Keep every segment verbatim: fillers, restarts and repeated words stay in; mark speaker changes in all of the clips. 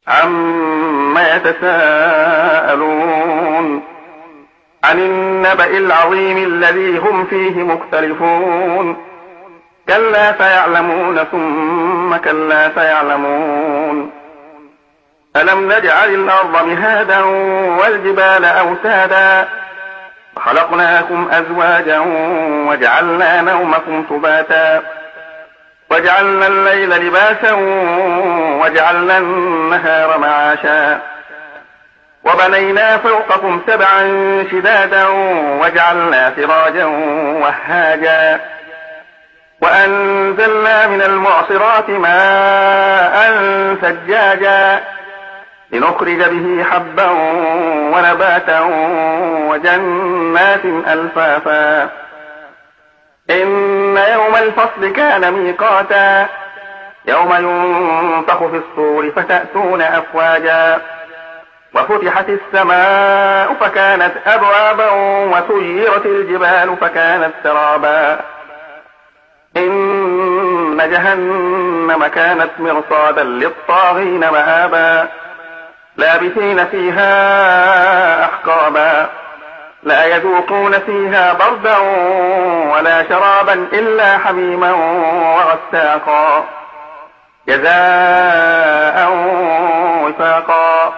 Speaker 1: عما يتساءلون عن النبأ العظيم الذي هم فيه مختلفون كلا سيعلمون ثم كلا سيعلمون ألم نجعل الأرض مهادا والجبال أوتادا وخلقناكم أزواجا وجعلنا نومكم سباتا وجعلنا الليل لباسا وجعلنا النهار معاشا وبنينا فوقكم سبعا شدادا وجعلنا سراجا وهاجا وأنزلنا من المعصرات ماء ثجاجا لنخرج به حبا ونباتا وجنات ألفافا إن يوم الفصل كان ميقاتا يوم ينفخ في الصور فتأتون أفواجا وفتحت السماء فكانت أبوابا وسيرت الجبال فكانت سرابا إن جهنم كانت مرصادا للطاغين مآبا لابثين فيها أحقابا لا يذوقون فيها بردا ولا شرابا إلا حميما وغساقا جزاء وفاقا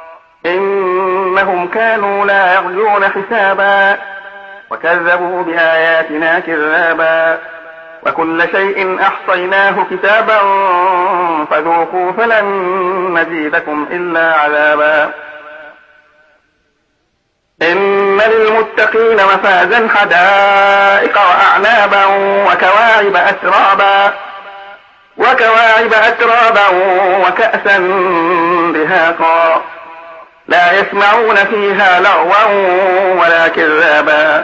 Speaker 1: إنهم كانوا لا يرجون حسابا وكذبوا بآياتنا كذابا وكل شيء أحصيناه كتابا فذوقوا فلن نزيدكم إلا عذابا إن للمتقين مفازا حدائق وأعنابا وكواعب أترابا وكواعب أترابا وكأسا دهاقا لا يسمعون فيها لغوا ولا كذابا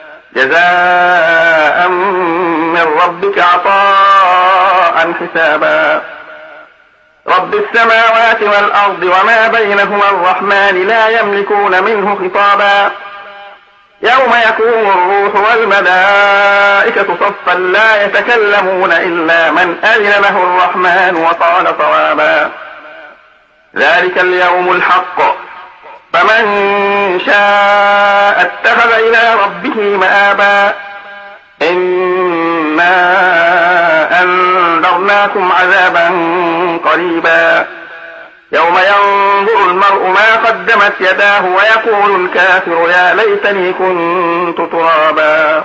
Speaker 1: جزاء من ربك عطاء حسابا رب السماوات والأرض وما بينهما الرحمن لا يملكون منه خطابا يوم يقوم الروح والملائكة صفا لا يتكلمون إلا من أذن له الرحمن وقال صوابا ذلك اليوم الحق فمن شاء اتخذ إلى ربه مآبا إنا أنذرناكم عذابا قريبا يوم ينظر المرء ما قدمت يداه ويقول الكافر يا ليتني كنت ترابا.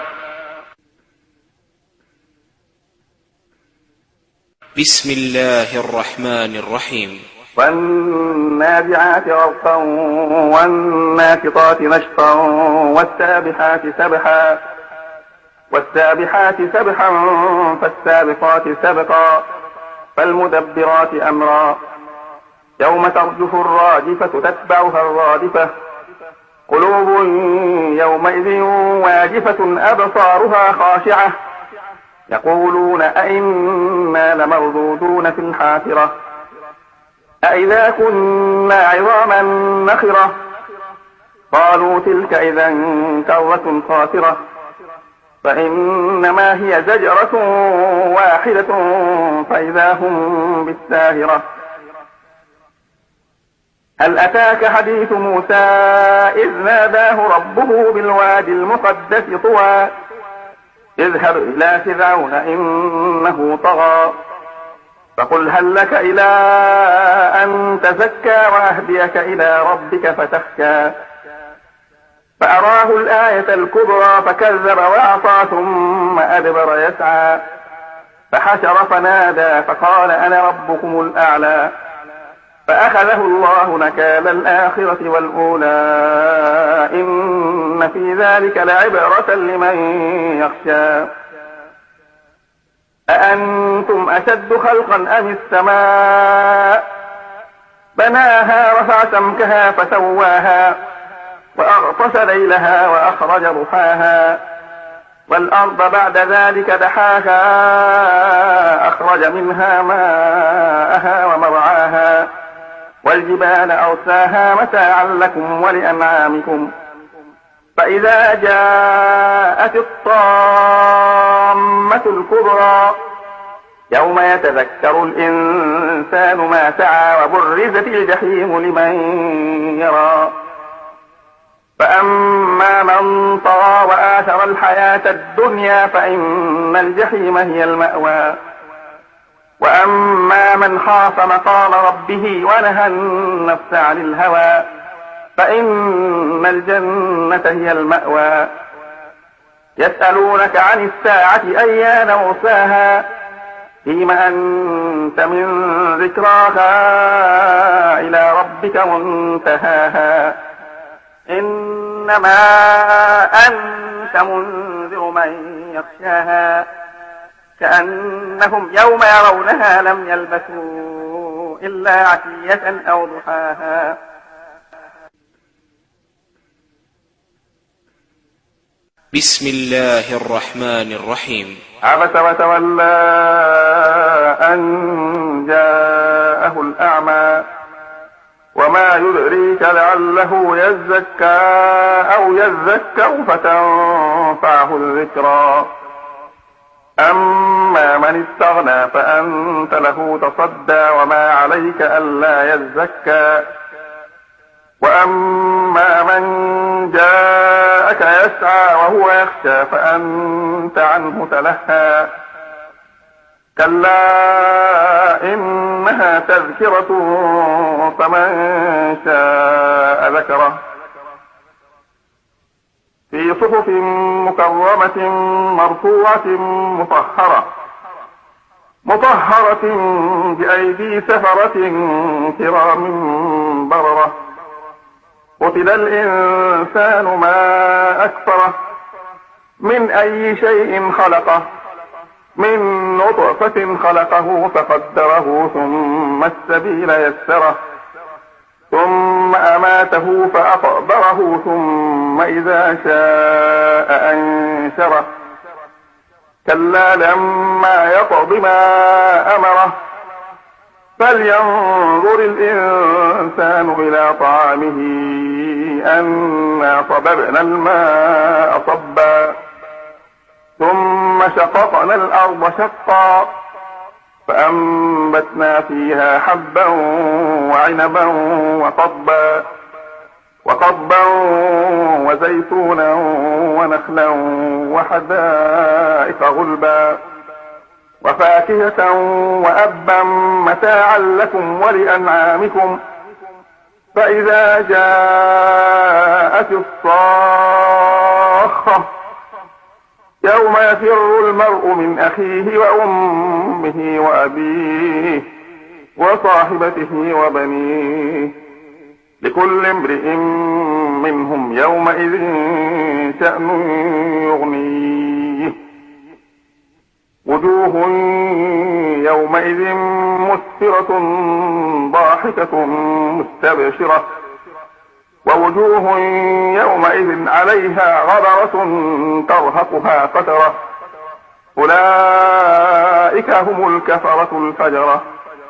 Speaker 2: بسم الله الرحمن الرحيم.
Speaker 1: والنازعات غرقا والناشطات نشطا والسابحات سبحا والسابحات سبحا فالسابقات سبقا فالمدبرات أمرا يوم ترجف الراجفة تتبعها الرادفة قلوب يومئذ واجفة أبصارها خاشعة يقولون أئنا لمردودون في الحافرة أئذا كنا عظاما نخرة قالوا تلك إذا كرة خاسرة فإنما هي زجرة واحدة فإذا هم بالساهرة هل أتاك حديث موسى إذ ناداه ربه بالوادي المقدس طوى اذهب إلى فرعون إنه طغى فقل هل لك إلى أن تزكى وأهديك إلى ربك فتخشى فأراه الآية الكبرى فكذب وعصى ثم أدبر يسعى فحشر فنادى فقال أنا ربكم الأعلى فأخذه الله نكال الآخرة والأولى إن في ذلك لعبرة لمن يخشى أأنتم أشد خلقا أم السماء بناها رفع سمكها فسواها وأغطش ليلها وأخرج ضحاها والأرض بعد ذلك دحاها أخرج منها ماءها ومرعاها والجبال أرساها متاعا لكم ولأنعامكم فإذا جاءت الطامة الكبرى يوم يتذكر الإنسان ما سعى وبرزت الجحيم لمن يرى فأما من طغى وآثر الحياة الدنيا فإن الجحيم هي المأوى وأما من خاف مقام ربه ونهى النفس عن الهوى فإن الجنة هي المأوى يسألونك عن الساعة أيان مرساها فيم أنت من ذكراها إلى ربك منتهاها إنما أنت منذر من يخشاها كأنهم يوم يرونها لم يلبثوا إلا عشية أو ضحاها.
Speaker 2: بسم الله الرحمن الرحيم.
Speaker 1: عبس وتولى أن جاءه الأعمى وما يدريك لعله يزكى أو يذكر فتنفعه الذكرى أما من استغنى فأنت له تصدى وما عليك ألا يزكى وأما من جاءك يسعى وهو يخشى فأنت عنه تلهى كلا إنها تذكرة فمن شاء ذكره في صحف مكرمة مرفوعة مطهرة مطهرة بأيدي سفرة كرام بررة قتل الإنسان ما أكفره من أي شيء خلقه من نطفة خلقه فقدره ثم السبيل يسره ثم أماته فأقبره ثم إذا شاء أنشره كلا لما يقض ما أمره فلينظر الإنسان إلى طعامه أنا صببنا الماء صبا ثم شققنا الأرض شقا فأنبتنا فيها حبا وعنبا وقضبا وقضبا وزيتونا ونخلا وحدائق غلبا وفاكهة وأبا متاعا لكم ولأنعامكم فإذا جاءت الصاخة يوم يفر المرء من أخيه وأمه وأبيه وصاحبته وبنيه لكل امرئ منهم يومئذ شأن يغنيه وجوه يومئذ مسفرة ضاحكة مستبشرة ووجوه يومئذ عليها غبرة ترهقها قترة أولئك هم الكفرة الفجرة.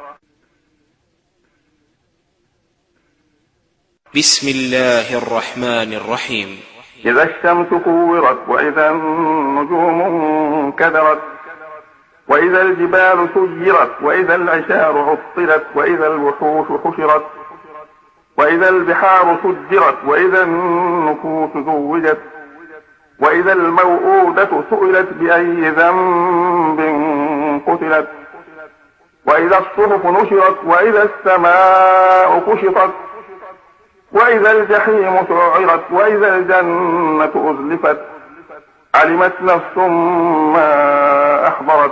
Speaker 2: بسم الله الرحمن الرحيم.
Speaker 1: إذا الشمس كورت وإذا النجوم انكدرت وإذا الجبال سيرت وإذا العشار عطلت وإذا الوحوش حشرت وإذا البحار سجرت وإذا النفوس زوجت وإذا الموءودة سئلت بأي ذنب قتلت وإذا الصحف نشرت وإذا السماء كشطت وإذا الجحيم سعرت وإذا الجنة أزلفت علمت نفس ما أحضرت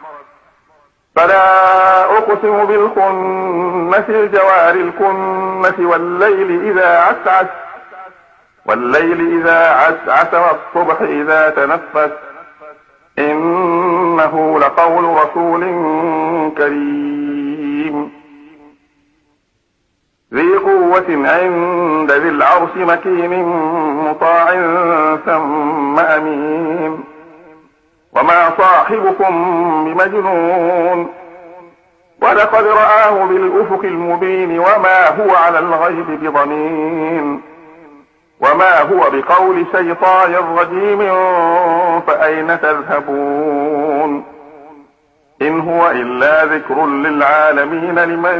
Speaker 1: فلا أقسم بالخنس الجوار الكنس والليل إذا عسعس والليل إذا عسعس والصبح إذا تنفس إنه لقول رسول كريم ذي قوة عند ذي العرش مكين مطاع ثم أمين وما صاحبكم بمجنون ولقد رآه بالأفق المبين وما هو على الغيب بضنين وما هو بقول شيطان رجيم فأين تذهبون إن هو إلا ذكر للعالمين لمن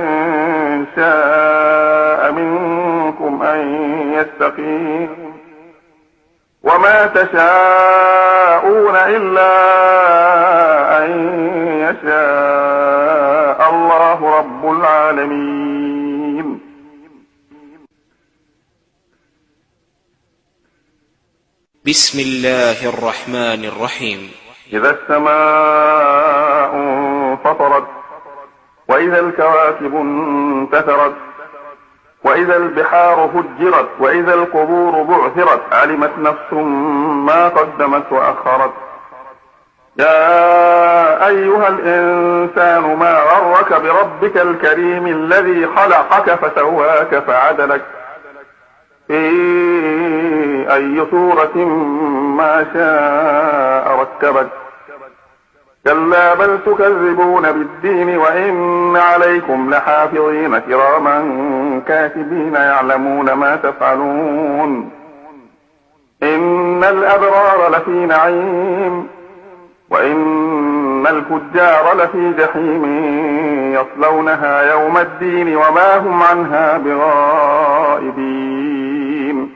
Speaker 1: شاء منكم أن يستقيم وما تشاءون إلا أن يشاء الله رب العالمين.
Speaker 2: بسم الله الرحمن الرحيم.
Speaker 1: إذا السماء انفطرت وإذا الكواكب انتثرت وإذا البحار فجرت وإذا القبور بعثرت علمت نفس ما قدمت وأخرت. يا أيها الإنسان ما غرك بربك الكريم الذي خلقك فسواك فعدلك في أي صورة ما شاء ركبك. كلا بل تكذبون بالدين وإن عليكم لحافظين كراما كاتبين يعلمون ما تفعلون. إن الأبرار لفي نعيم وإن الفجار لفي جحيم يصلونها يوم الدين وما هم عنها بغائبين.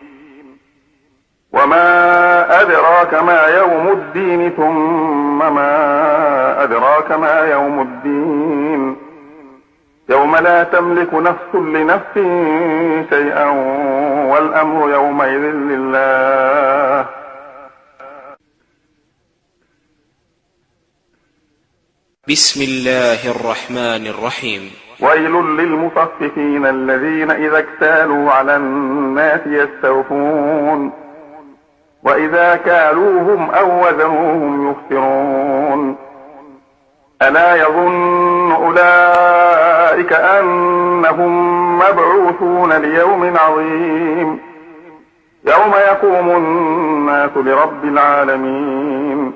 Speaker 1: وما أدراك ما يوم الدين ثم ما أدراك ما يوم الدين يوم لا تملك نفس لنفس شيئا والأمر يومئذ لله.
Speaker 2: بسم الله الرحمن الرحيم.
Speaker 1: ويل للمطففين الذين إذا اكتالوا على الناس يستوفون وإذا كالوهم أو وزنوهم يخسرون. ألا يظن أولئك أنهم مبعوثون ليوم عظيم يوم يقوم الناس لرب العالمين.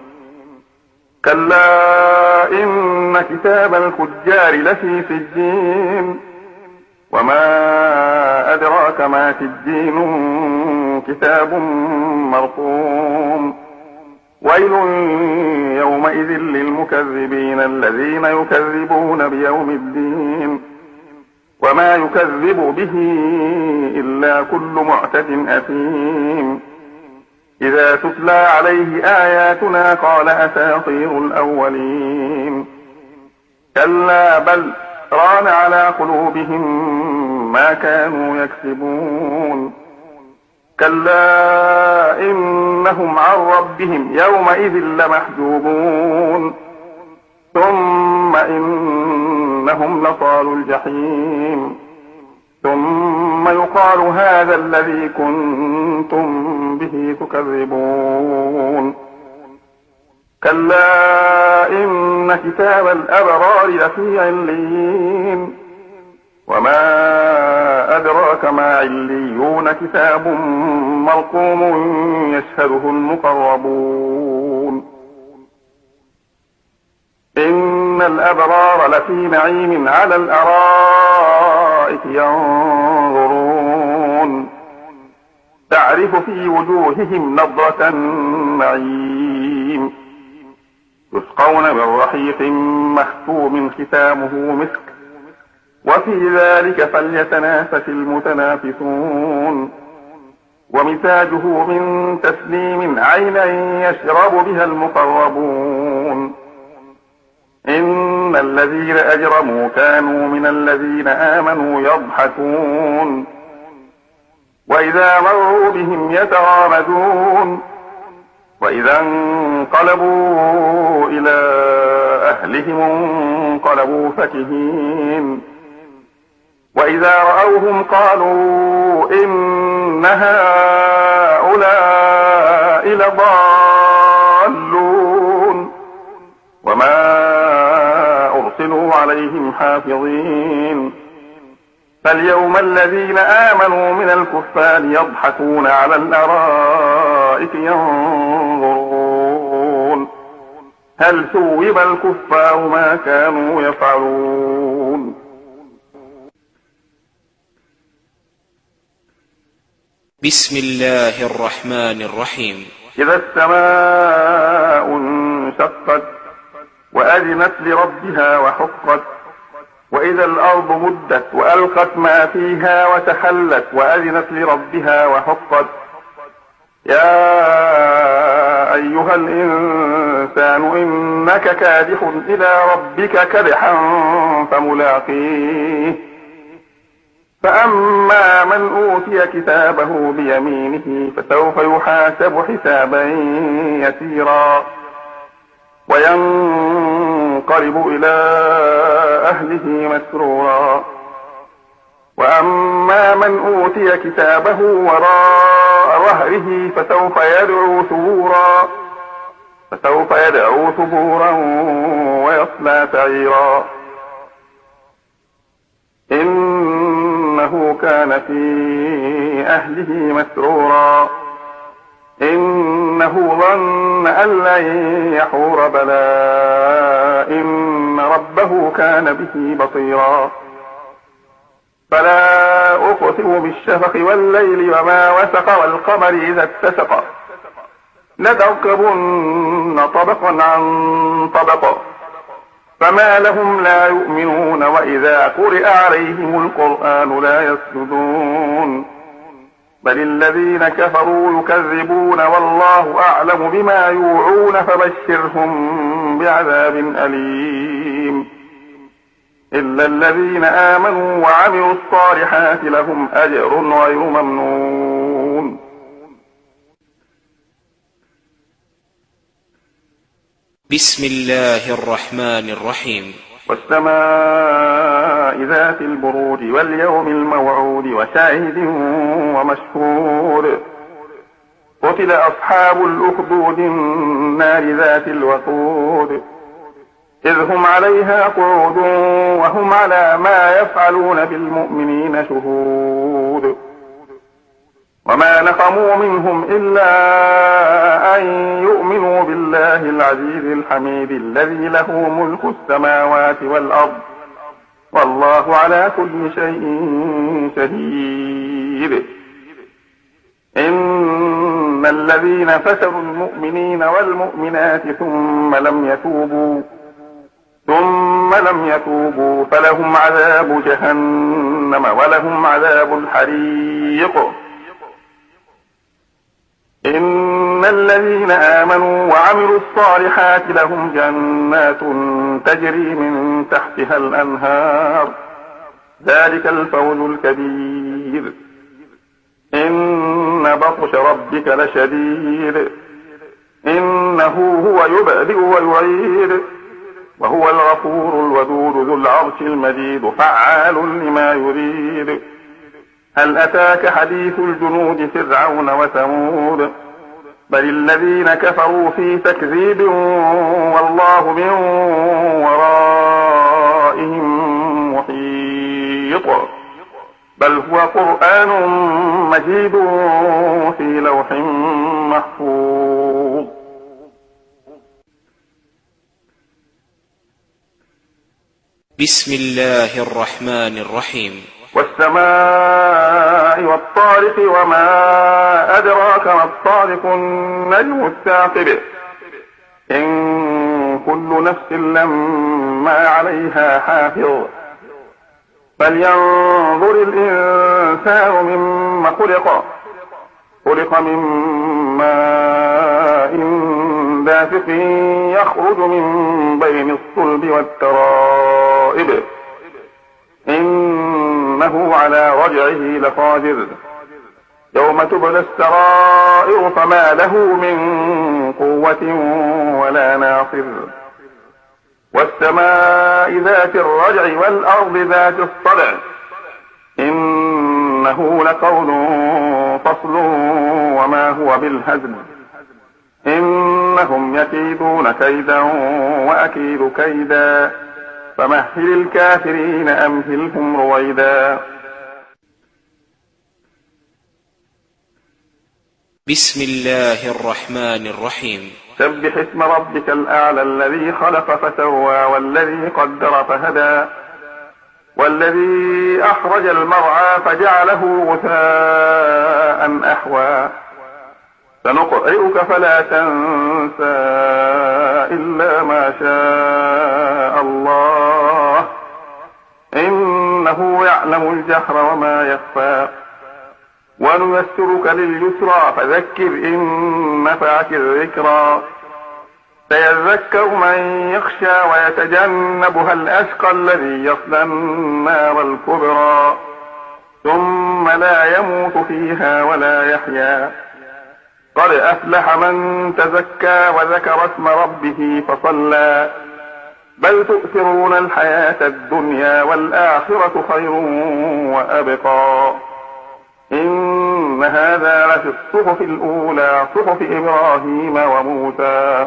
Speaker 1: كلا إن كتاب الفجار لفي سجين وما أدراك ما سجين كتاب مرقوم. ويل يومئذ للمكذبين الذين يكذبون بيوم الدين وما يكذب به إلا كل معتد أثيم. إذا تتلى عليه آياتنا قال أساطير الأولين. كلا بل ران على قلوبهم ما كانوا يكسبون. كلا إنهم عن ربهم يومئذ لمحجوبون ثم إنهم لصالوا الجحيم ثم يقال هذا الذي كنتم به تكذبون. كلا إن كتاب الأبرار لفي عليين وما أدراك ما عليون كتاب مرقوم يشهده المقربون. إن الأبرار لفي نعيم على الأرائك ينظرون تعرف في وجوههم نضرة النعيم يسقون من رحيق مختوم ختامه مسك وفي ذلك فليتنافس المتنافسون. ومزاجه من تسليم عينا يشرب بها المقربون. إن الذين أجرموا كانوا من الذين آمنوا يضحكون وإذا مروا بهم يتغامزون وإذا انقلبوا إلى أهلهم انقلبوا فكهين وإذا رأوهم قالوا إن هؤلاء لضالون وما أرسلوا عليهم حافظين. فاليوم الذين آمنوا من الكفار يضحكون على الأرائك ينظرون هل ثوب الكفار ما كانوا يفعلون.
Speaker 2: بسم الله الرحمن الرحيم.
Speaker 1: إذا السماء انشقت وأذنت لربها وحقت وإذا الأرض مدت وألقت ما فيها وتحلت وأذنت لربها وحقت يا أيها الإنسان إنك كادح إلى ربك كدحا فملاقيه فأما من أوتي كتابه بيمينه فسوف يحاسب حسابا يسيرا وينقلب إلى أهله مسرورا وأما من أوتي كتابه وراء ظهره فسوف يدعو ثبورا فسوف يدعو ثبورا ويصلى سعيرا إنه كان في أهله مسرورا إنه ظن أن لن يحور بلى إن ربه كان به بصيرا فلا أقسم بالشفق والليل وما وسق والقمر إذا اتسق لتركبن طبقا عن طبق فما لهم لا يؤمنون وإذا قرئ عليهم القرآن لا يسجدون بل الذين كفروا يكذبون والله أعلم بما يوعون فبشرهم بعذاب أليم إلا الذين آمنوا وعملوا الصالحات لهم أجر غير ممنون
Speaker 2: بسم الله الرحمن الرحيم
Speaker 1: والسماء ذات البروج واليوم الموعود وشاهد ومشهود قتل أصحاب الأخدود النار ذات الوقود إذ هم عليها قعود وهم على ما يفعلون بالمؤمنين شهود وما نقموا منهم إلا أن يؤمنوا بالله العزيز الحميد الذي له ملك السماوات والأرض والله على كل شيء شهيد إن الذين فتروا المؤمنين والمؤمنات ثم لم يتوبوا ثم لم يتوبوا فلهم عذاب جهنم ولهم عذاب الحريق إن الذين آمنوا وعملوا الصالحات لهم جنات تجري من تحتها الأنهار ذلك الفوز الكبير إن بطش ربك لشديد إنه هو يبدئ ويعيد وهو الغفور الودود ذو العرش المجيد فعال لما يريد هل أتاك حديث الجنود فرعون وثمود بل الذين كفروا في تكذيب والله من ورائهم محيط بل هو قرآن مجيد في لوح محفوظ
Speaker 2: بسم الله الرحمن الرحيم
Speaker 1: والسماء والطارق وما أدراك ما الطارق النجم الثاقب إن كل نفس لما عليها حافظ فلينظر الإنسان مما خلق خلق من ماء دافق يخرج من بين الصلب والترائب إنه على رجعه لقادر يوم تبلى السرائر فما له من قوة ولا ناصر والسماء ذات الرجع والأرض ذات الصدع إنه لقول فصل وما هو بالهزل إنهم يكيدون كيدا وأكيد كيدا فمهل الكافرين أمهلهم رويدا
Speaker 2: بسم الله الرحمن الرحيم
Speaker 1: سبح اسم ربك الأعلى الذي خلق فسوى والذي قدر فهدى والذي أخرج المرعى فجعله غثاء أحوى سنقرئك فلا تنسى إلا ما شاء الله إنه يعلم الجهر وما يخفى ونيسرك لليسرى فذكر إن نفعت الذكرى سيذكر من يخشى ويتجنبها الأشقى الذي يصلى النار الكبرى ثم لا يموت فيها ولا يحيا قد أفلح من تزكى وذكر اسم ربه فصلى بل تؤثرون الحياة الدنيا والآخرة خير وأبقى إن هذا لفي الصحف الأولى صحف إبراهيم وموسى.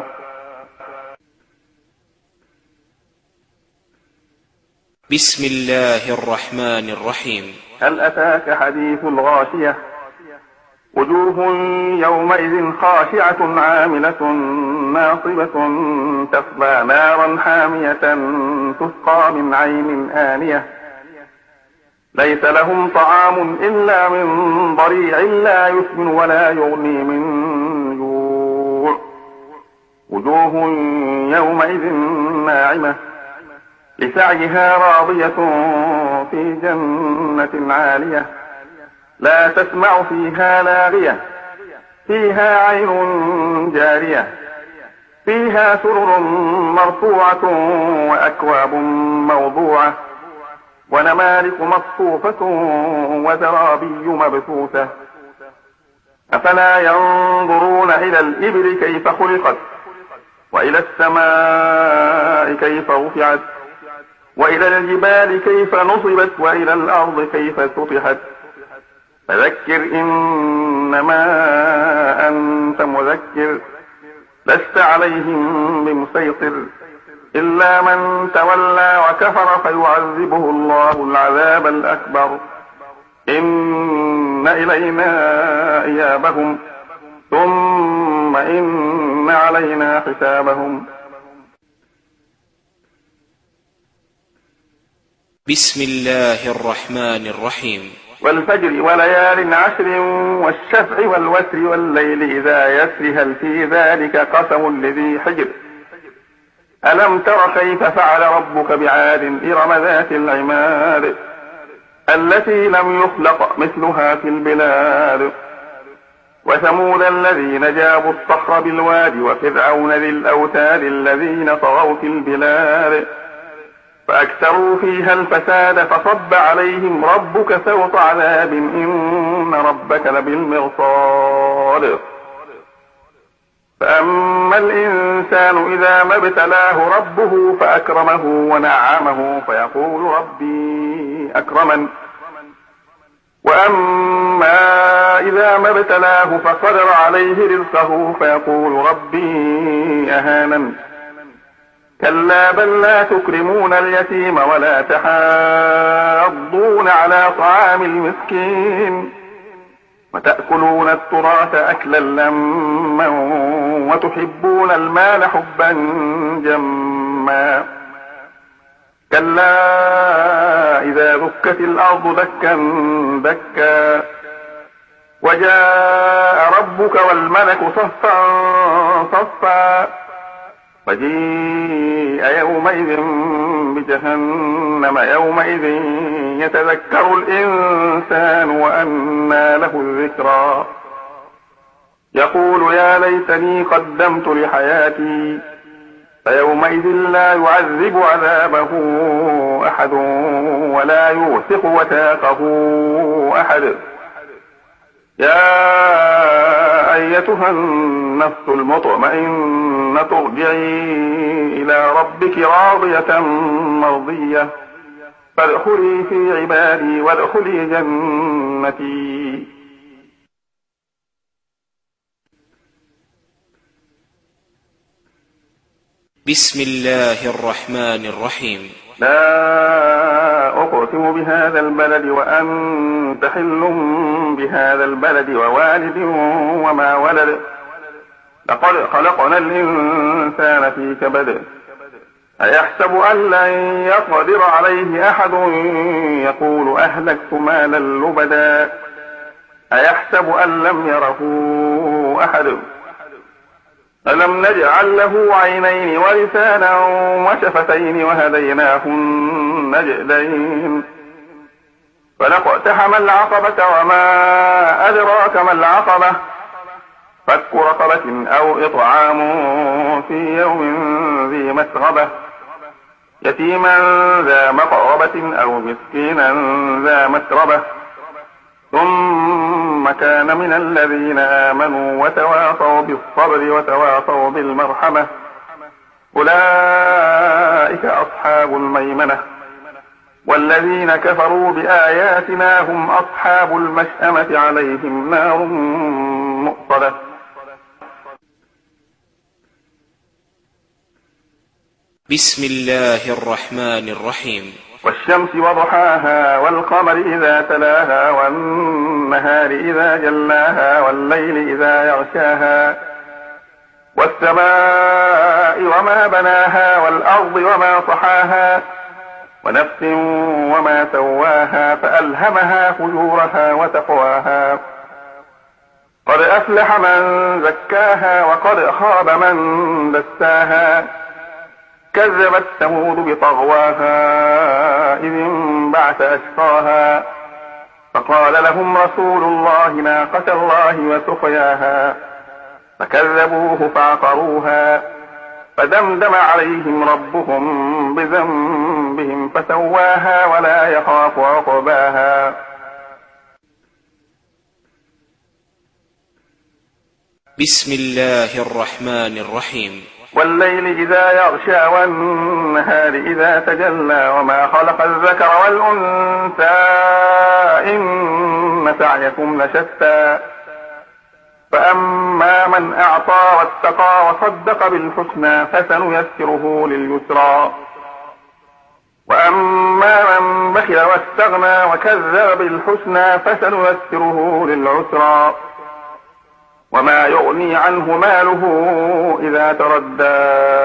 Speaker 2: بسم الله الرحمن الرحيم.
Speaker 1: هل أتاك حديث الغاشية وجوه يومئذ خاشعة عاملة ناصبة تصلى نارا حامية تسقى من عين آنية ليس لهم طعام إلا من ضريع لا يسمن ولا يغني من جوع وجوه يومئذ ناعمة لسعيها راضية في جنة عالية لا تسمع فيها لاغية فيها عين جارية فيها سرر مرفوعة وأكواب موضوعة ونمارق مصفوفة وزرابي مبثوثة أفلا ينظرون إلى الإبل كيف خلقت وإلى السماء كيف رفعت وإلى الجبال كيف نصبت وإلى الأرض كيف سطحت فذكر إنما أنت مذكر لست عليهم بمسيطر إلا من تولى وكفر فيعذبه الله العذاب الأكبر إن إلينا إيابهم ثم إن علينا حسابهم.
Speaker 2: بسم الله الرحمن الرحيم.
Speaker 1: والفجر وليال عشر والشفع والوتر والليل إذا يسر هل في ذلك قسم لذي حجر ألم تر كيف فعل ربك بعاد إرم ذات العماد التي لم يخلق مثلها في البلاد وثمود الذين جابوا الصخر بالواد وفرعون ذي الأوتاد الذين طغوا في البلاد فأكثروا فيها الفساد فصب عليهم ربك سوط عذاب إن ربك لبالمرصاد فأما الإنسان إذا ما ابتلاه ربه فأكرمه ونعمه فيقول ربي أكرمن وأما إذا ما ابتلاه فقدر عليه رزقه فيقول ربي أهانن كلا بل لا تكرمون اليتيم ولا تحاضون على طعام المسكين وتأكلون التراث أكلا لما وتحبون المال حبا جما كلا إذا دكت الأرض دكا دكا وجاء ربك والملك صفا صفا وجيء يومئذ بجهنم يومئذ يتذكر الإنسان وأنى له الذكرى يقول يا ليتني قدمت لحياتي فيومئذ لا يعذب عذابه أحد ولا يوثق وثاقه أحد يا أيتها النفس المطمئنة ارجعي إلى ربك راضية مرضية فادخلي في عبادي وادخلي جنتي.
Speaker 2: بسم الله الرحمن الرحيم.
Speaker 1: لا أقسم بهذا البلد وأنت حل بهذا البلد ووالد وما ولد لقد خلقنا الإنسان في كبد أيحسب أن لن يقدر عليه أحد يقول أهلكت مالا لبدا أيحسب أن لم يره أحد ألم نجعل له عينين ولسانا وشفتين وهديناه النجدين فلاقتحم العقبة وما أدراك ما العقبة فك رقبة أو إطعام في يوم ذي مسغبة يتيما ذا مقربة أو مسكينا ذا مسربة ثم كان من الذين آمنوا وتواصوا بالصبر وتواصوا بالمرحمة أولئك أصحاب الميمنة والذين كفروا بآياتنا هم أصحاب المشأمة عليهم نار مؤصدة.
Speaker 2: بسم الله الرحمن الرحيم.
Speaker 1: والشمس وضحاها والقمر إذا تلاها والنهار إذا جلاها والليل إذا يغشاها والسماء وما بناها والأرض وما طحاها ونفس وما سواها فألهمها فجورها وتقواها قد أفلح من زكاها وقد خاب من دساها كذبت ثمود بطغواها إذ انبعث أشقاها فقال لهم رسول الله ناقة الله وسقياها فكذبوه فعقروها فدمدم عليهم ربهم بذنبهم فسواها ولا يخاف عقباها.
Speaker 2: بسم الله الرحمن الرحيم.
Speaker 1: والليل إذا يغشى والنهار إذا تجلى وما خلق الذكر والأنثى إن سعيكم لشتى فأما من أعطى واتقى وصدق بالحسنى فسنيسره لليسرى وأما من بخل واستغنى وكذب بالحسنى فسنيسره للعسرى وما يغني عنه ماله إذا تردى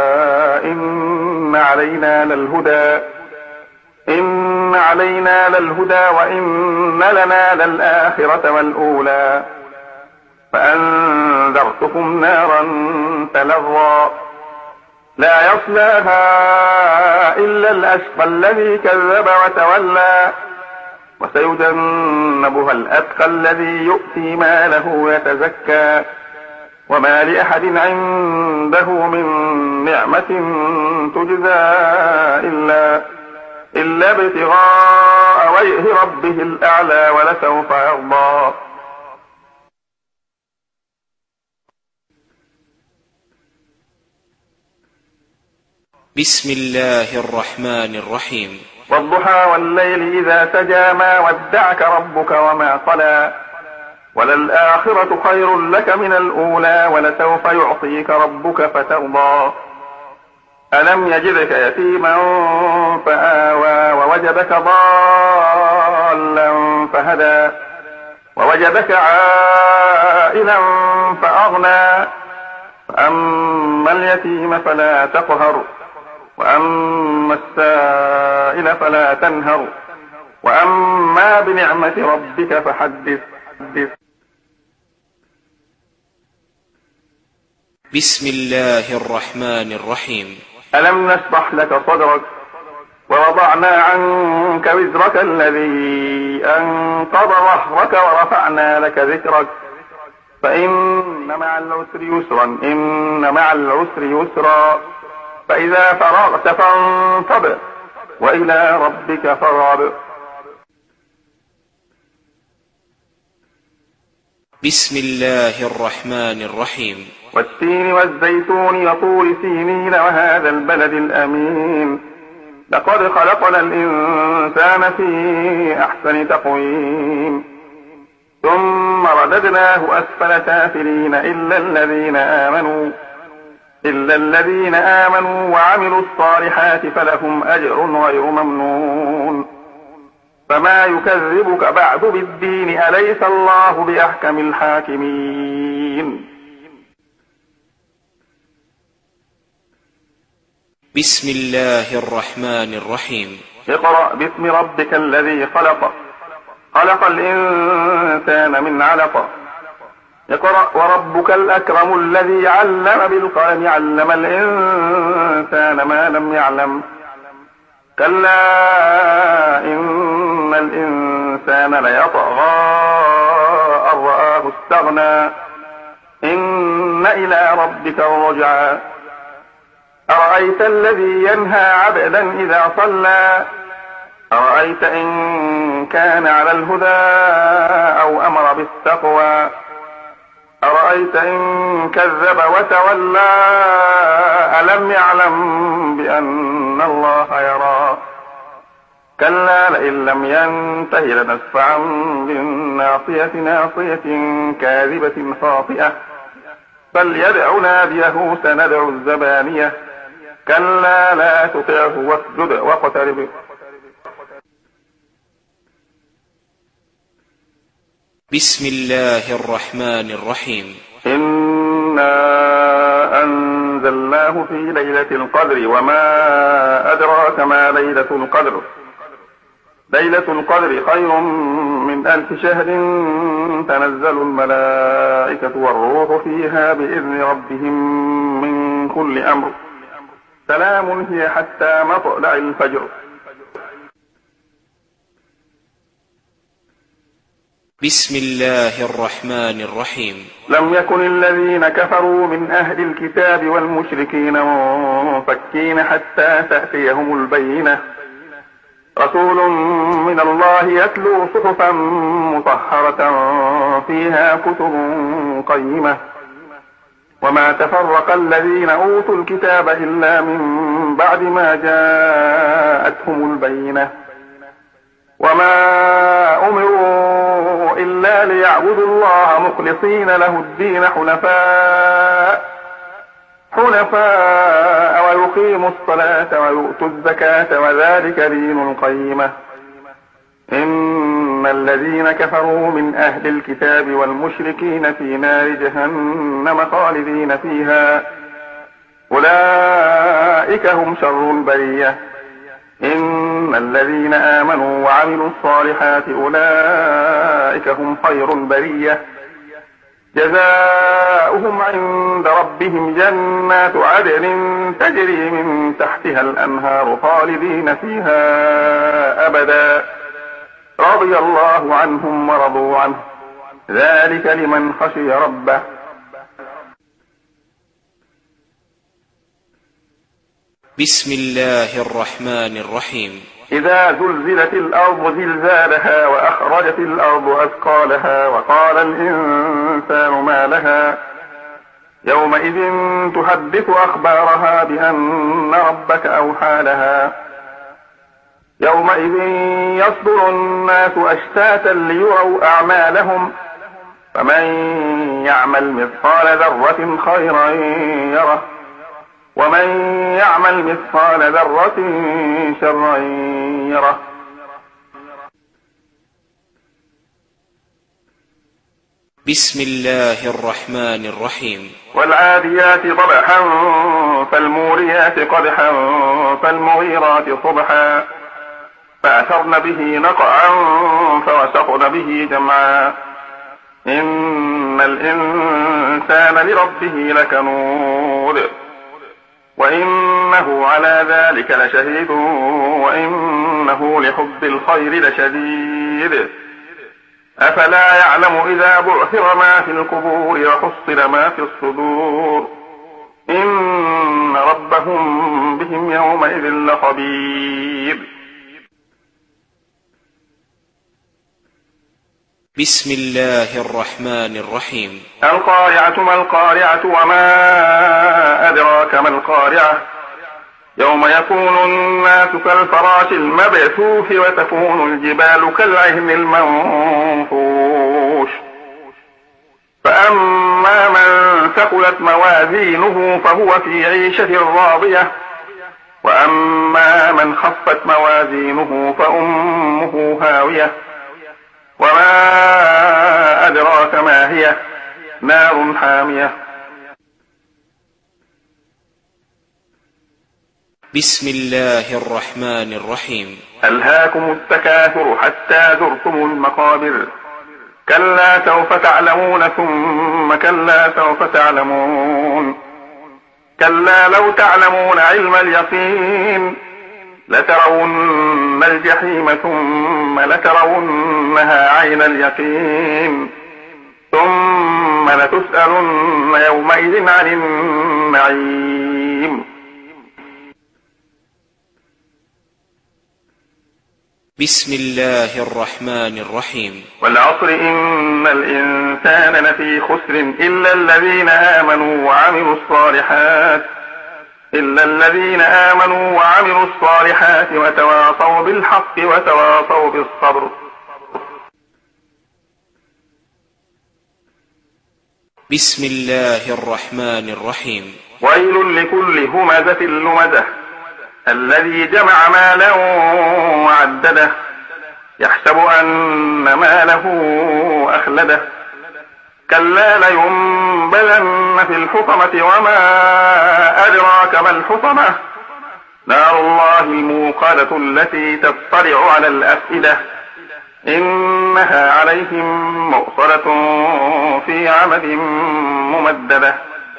Speaker 1: إن علينا للهدى إن علينا للهدى وإن لنا للآخرة والأولى فأنذرتكم نارا تلظى لا يصلاها إلا الأشقى الذي كذب وتولى وسيجنبها الأتقى الذي يؤتي ماله يتزكى وما لأحد عنده من نعمة تجزى إلا, إلا ابتغاء وجه ربه الأعلى ولسوف يرضى.
Speaker 2: بسم الله الرحمن الرحيم.
Speaker 1: والضحى والليل إذا سجى ما ودعك ربك وما قلى وللآخرة خير لك من الأولى ولسوف يعطيك ربك فترضى ألم يجدك يتيما فآوى ووجدك ضالا فهدى ووجدك عائلا فأغنى فأما اليتيم فلا تقهر وأما السائل فلا تنهر وأما بنعمة ربك فحدث.
Speaker 2: بسم الله الرحمن الرحيم.
Speaker 1: ألم نشرح لك صدرك ووضعنا عنك وزرك الذي أنقض ظهرك ورفعنا لك ذكرك فإن مع العسر يسرا إن مع العسر يسرا فإذا فرغت فانصب وإلى ربك فارغب.
Speaker 2: بسم الله الرحمن الرحيم.
Speaker 1: والتين والزيتون وطور سينين وهذا البلد الأمين لقد خلقنا الإنسان في أحسن تقويم ثم رددناه أسفل سافلين إلا الذين آمنوا إلا الذين آمنوا وعملوا الصالحات فلهم أجر غير ممنون فما يكذبك بعد بالدين أليس الله بأحكم الحاكمين.
Speaker 2: بسم الله الرحمن الرحيم.
Speaker 1: اقرأ باسم ربك الذي خلق خلق الإنسان من علق اقرأ وربك الأكرم الذي علم بالقلم علم الإنسان ما لم يعلم كلا إن الإنسان ليطغى أن رآه استغنى إن إلى ربك الرجعى أرأيت الذي ينهى عبدا إذا صلى أرأيت إن كان على الهدى أو أمر بالتقوى أرأيت إن كذب وتولى ألم يعلم بأن الله يرى كلا لئن لم ينته لنسفعا بالناصية ناصية كاذبة خاطئة فليدع ناديه سندع الزبانية كلا لا تطعه واسجد واقترب
Speaker 2: بسم الله الرحمن الرحيم
Speaker 1: إنا أنزلناه في ليلة القدر وما أدراك ما ليلة القدر ليلة القدر خير من ألف شهر تنزل الملائكة والروح فيها بإذن ربهم من كل أمر سلام هي حتى مطلع الفجر
Speaker 2: بسم الله الرحمن الرحيم
Speaker 1: لم يكن الذين كفروا من أهل الكتاب والمشركين منفكين حتى تأتيهم البينة رسول من الله يتلو صحفا مطهرة فيها كتب قيمة وما تفرق الذين أوتوا الكتاب إلا من بعد ما جاءتهم البينة وما أمروا إلا ليعبدوا الله مخلصين له الدين حنفاء حنفاء ويقيموا الصلاة ويؤتوا الزكاة وذلك دين القيمة إن الذين كفروا من أهل الكتاب والمشركين في نار جهنم خالدين فيها أولئك هم شر البرية إن الذين آمنوا وعملوا الصالحات أولئك هم خير البرية جزاؤهم عند ربهم جنات عدن تجري من تحتها الأنهار خالدين فيها أبدا رضي الله عنهم ورضوا عنه ذلك لمن خشي ربه
Speaker 2: بسم الله الرحمن الرحيم
Speaker 1: إذا زلزلت الأرض زلزالها وأخرجت الأرض أثقالها وقال الإنسان ما لها يومئذ تحدث أخبارها بأن ربك أوحى لها يومئذ يصدر الناس أشتاتا ليروا أعمالهم فمن يعمل مثقال ذرة خيرا يره ومن يعمل مثقال ذرة شرا يره
Speaker 2: بسم الله الرحمن الرحيم
Speaker 1: والعاديات ضبحا فالموريات قدحا فالمغيرات صبحا فأثرن به نقعا فوسطن به جمعا إن الإنسان لربه لكنود وإنه على ذلك لشهيد وإنه لحب الخير لشديد أفلا يعلم إذا بعثر ما في القبور وحصل ما في الصدور إن ربهم بهم يومئذ لخبير
Speaker 2: بسم الله الرحمن الرحيم
Speaker 1: القارعة ما القارعة وما أدراك ما القارعة يوم يكون الناس كالفراش المبثوث وتكون الجبال كالعهن المنفوش فأما من ثقلت موازينه فهو في عيشة راضية وأما من خفت موازينه فأمه هاوية وما أدراك ما هي نار حامية
Speaker 2: بسم الله الرحمن الرحيم.
Speaker 1: ألهاكم التكاثر حتى زرتم المقابر كلا سوف تعلمون ثم كلا سوف تعلمون كلا لو تعلمون علم اليقين لترون الجحيم ثم لترونها عين اليقين ثم لتسألن يومئذ عن النعيم.
Speaker 2: بسم الله الرحمن الرحيم.
Speaker 1: والعصر إن الإنسان لفي خسر إلا الذين آمنوا وعملوا الصالحات إلا الذين آمنوا وعملوا الصالحات وتواصوا بالحق وتواصوا بالصبر.
Speaker 2: بسم الله الرحمن الرحيم.
Speaker 1: ويل لكل همزة لمزة الذي جمع مالا وعدده يحسب أن ماله أخلده كلا لينبذن في الحطمة وما أدراك ما الحطمة نار الله الموقدة التي تطلع على الأفئدة إنها عليهم مؤصدة في عمد ممددة.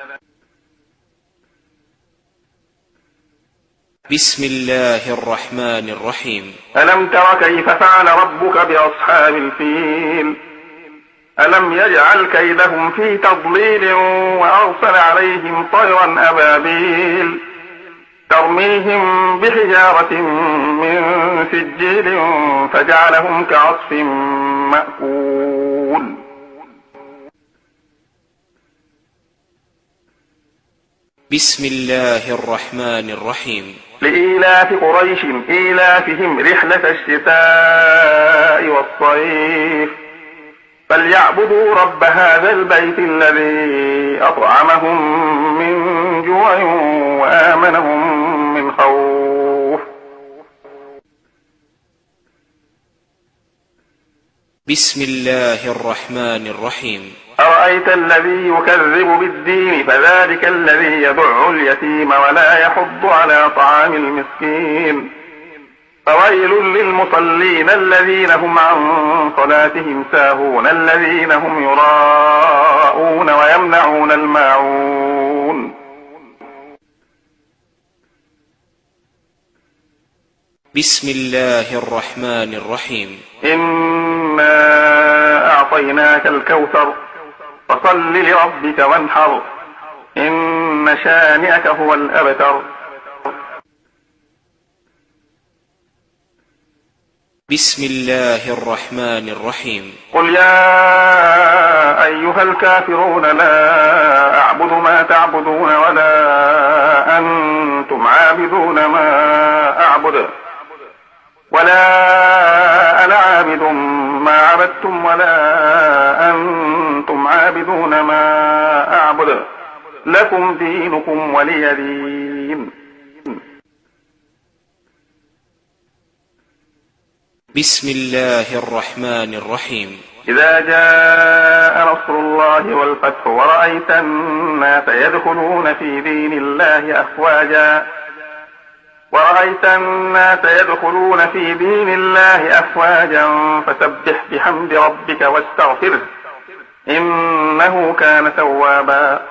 Speaker 2: بسم الله الرحمن الرحيم.
Speaker 1: ألم تر كيف فعل ربك بأصحاب الفيل ألم يجعل كيدهم في تضليل وأرسل عليهم طيرا أبابيل ترميهم بحجارة من سجيل فجعلهم كعصف مأكول.
Speaker 2: بسم الله الرحمن الرحيم.
Speaker 1: لإيلاف قريش إيلافهم رحلة الشتاء والصيف فليعبدوا رب هذا البيت الذي أطعمهم من جوع وآمنهم من خوف.
Speaker 2: بسم الله الرحمن الرحيم.
Speaker 1: أرأيت الذي يكذب بالدين فذلك الذي يدع اليتيم ولا يحض على طعام المسكين فويل للمصلين الذين هم عن صلاتهم ساهون الذين هم يراءون ويمنعون الماعون.
Speaker 2: بسم الله الرحمن الرحيم.
Speaker 1: إنا أعطيناك الكوثر فصل لربك وانحر إن شانئك هو الأبتر.
Speaker 2: بسم الله الرحمن الرحيم.
Speaker 1: قل يا أيها الكافرون لا أعبد ما تعبدون ولا أنتم عابدون ما أعبد ولا أنا عابد ما عبدتم ولا أنتم عابدون ما أعبد لكم دينكم ولي دين.
Speaker 2: بسم الله الرحمن الرحيم.
Speaker 1: إذا جاء نصر الله والفتح ورأيت الناس يدخلون في دين الله أفواجا ورأيت الناس يدخلون في دين الله أفواجا فسبح بحمد ربك واستغفره إنه كان توابا.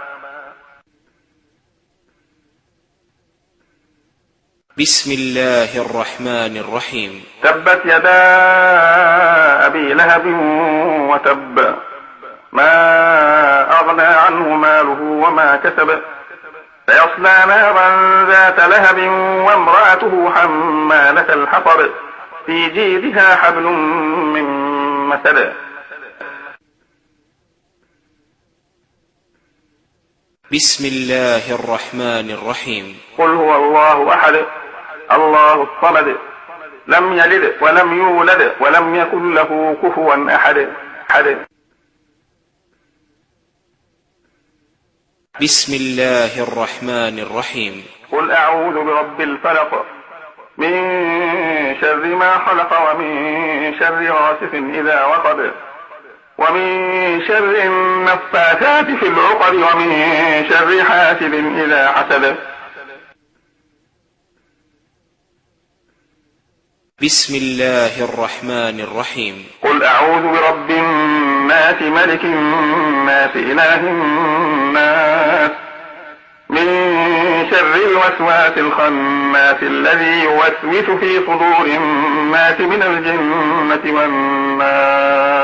Speaker 2: بسم الله الرحمن الرحيم.
Speaker 1: تبت يدا أبي لهب وتب ما أغنى عنه ماله وما كسب سيصلى نارا ذات لهب وامرأته حمالة الحطب في جيدها حبل من مسد.
Speaker 2: بسم الله الرحمن الرحيم.
Speaker 1: قل هو الله أحد الله الصمد لم يلد ولم يولد ولم يكن له كفوا أحد.
Speaker 2: بسم الله الرحمن الرحيم.
Speaker 1: قل أعوذ برب الفلق من شر ما خلق ومن شر غاسق إذا وقب ومن شر النفاثات في العقد ومن شر حاسد إذا حسد.
Speaker 2: بسم الله الرحمن الرحيم
Speaker 1: قل أعوذ برب الناس ملك الناس إله الناس من شر الوسواس الخناس الذي يوسوس في صدور الناس من الجنة والناس.